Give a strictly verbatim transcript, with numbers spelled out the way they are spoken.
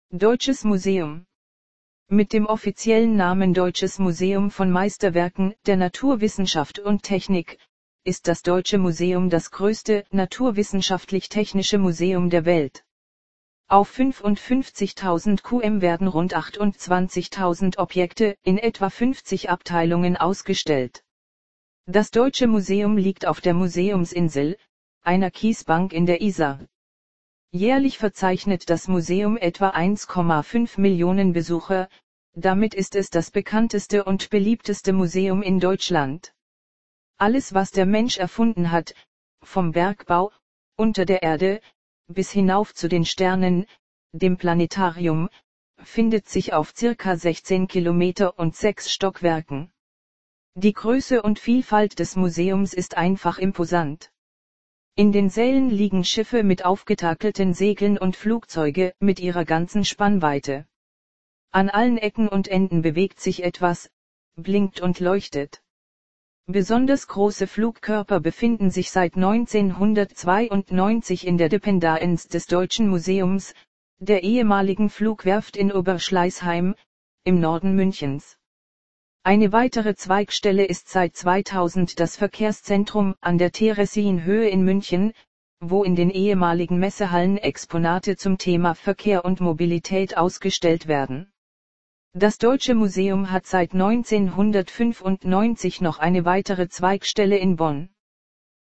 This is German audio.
Deutsches Museum. Mit dem offiziellen Namen Deutsches Museum von Meisterwerken der Naturwissenschaft und Technik, ist das Deutsche Museum das größte naturwissenschaftlich-technische Museum der Welt. Auf fünfundfünfzigtausend Quadratmeter werden rund achtundzwanzigtausend Objekte in etwa fünfzig Abteilungen ausgestellt. Das Deutsche Museum liegt auf der Museumsinsel, einer Kiesbank in der Isar. Jährlich verzeichnet das Museum etwa eins Komma fünf Millionen Besucher, damit ist es das bekannteste und beliebteste Museum in Deutschland. Alles, was der Mensch erfunden hat, vom Bergbau, unter der Erde, bis hinauf zu den Sternen, dem Planetarium, findet sich auf circa sechzehn Kilometer und sechs Stockwerken. Die Größe und Vielfalt des Museums ist einfach imposant. In den Sälen liegen Schiffe mit aufgetakelten Segeln und Flugzeuge mit ihrer ganzen Spannweite. An allen Ecken und Enden bewegt sich etwas, blinkt und leuchtet. Besonders große Flugkörper befinden sich seit neunzehnhundertzweiundneunzig in der Dependenz des Deutschen Museums, der ehemaligen Flugwerft in Oberschleißheim, im Norden Münchens. Eine weitere Zweigstelle ist seit zweitausend das Verkehrszentrum an der Theresienhöhe in München, wo in den ehemaligen Messehallen Exponate zum Thema Verkehr und Mobilität ausgestellt werden. Das Deutsche Museum hat seit neunzehnhundertfünfundneunzig noch eine weitere Zweigstelle in Bonn.